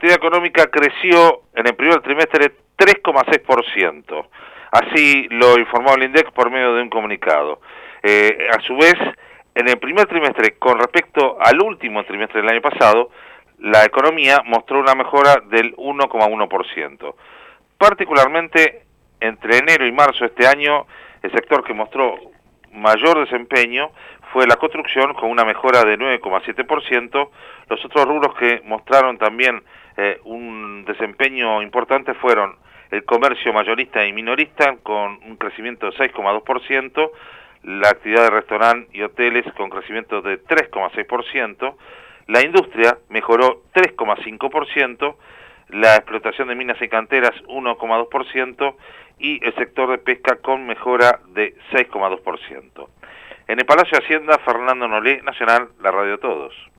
actividad económica creció en el primer trimestre 3,6%. Así lo informó el INDEC por medio de un comunicado. A su vez, en el primer trimestre, con respecto al último trimestre del año pasado, la economía mostró una mejora del 1,1%. Particularmente, entre enero y marzo de este año, el sector que mostró mayor desempeño fue la construcción, con una mejora de 9,7%. Los otros rubros que mostraron también un desempeño importante fueron el comercio mayorista y minorista, con un crecimiento de 6,2%, la actividad de restaurantes y hoteles con crecimiento de 3,6%, la industria mejoró 3,5%, la explotación de minas y canteras 1,2% y el sector de pesca con mejora de 6,2%. En el Palacio de Hacienda, Fernando Nolé, Nacional, la Radio de Todos.